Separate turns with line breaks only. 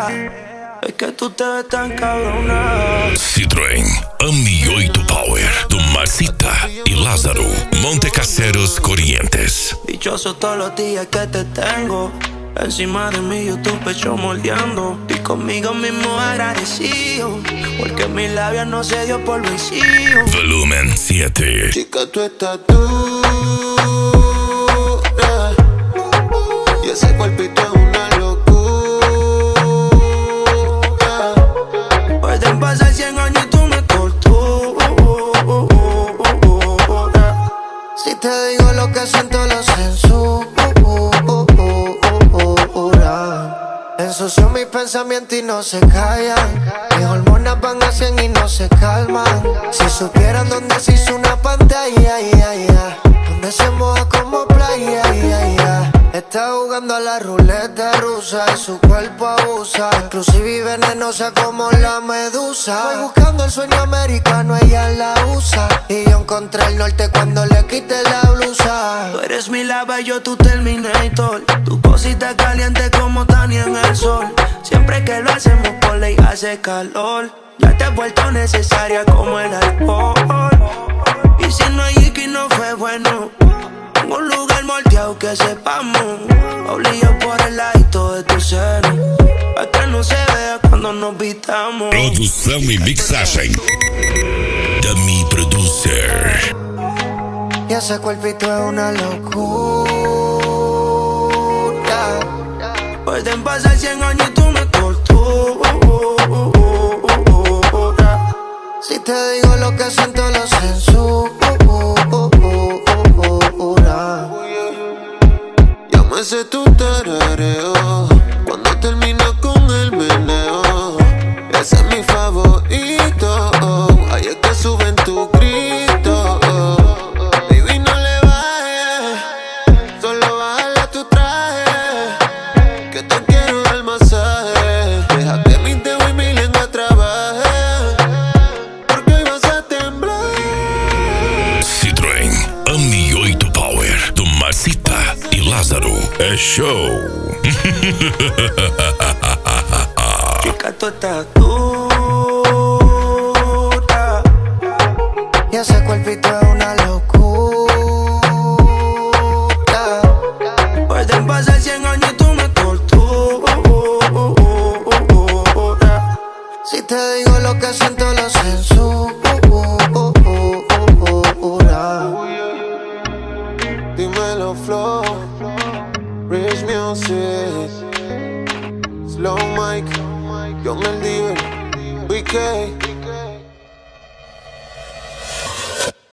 Es que tú te ves tan cabrona.
Citroën Ami 8 Power do Marcita y Lázaro, Montecaseros, Corrientes.
Dichoso todos los días que te tengo encima de mí, yo tu pecho moldeando. Y conmigo mismo agradecido, porque mi labia no se dio por vencido.
Volumen 7.
Chica, tú estás dura y ese cuerpito es una locura.
Pueden pasar 100 años y tú me torturas.
Si te digo lo que siento, lo censura. Ensució mis pensamientos y no se callan. Mis hormonas van a 100 y no se calman. Si supieran dónde se hizo una pantalla, donde se moja como playa, está jugando a la ruleta rusa y su cuerpo abusa. Inclusive venenosa como la medusa. Voy buscando el sueño americano, ella la usa. Y yo encontré el norte cuando le quité la blusa.
Tú eres mi lava y yo tu Terminator. Tu cosita caliente como Tania en el sol. Siempre que lo hacemos por ley hace calor. Ya te has vuelto necesaria como el alcohol. Y si no hay Iki no fue bueno. Tengo un lugar moldeado que sepamos. Obligado por el ladito de tu seno, pa' que no se vea cuando nos vitamos.
Produção e mixagem Dummy Producer.
Y ese cuerpito es una locura.
Pueden pasar 100 años y tú me torturas.
Si te digo lo que siento, lo censura. Llámese tu tarareo cuando termina con el meneo. Ese es mi favorito. Ahí es que suben tu grito. Baby, no le bajes, solo bájale tu traje, que te quiero dar masaje. Deja que mis dedos y mi lengua trabajen, porque hoy vas a temblar.
Citroën Ami 8 Power do Marcita e Lázaro. É show.
Chica, tú estás dura.
Y ese cuerpito es una locura.
Pueden pasar 100 años y tú me torturas.
Si te digo lo que siento, lo censura. Dímelo, flow, Rich Music, Slow Mike, John el Diver, BK.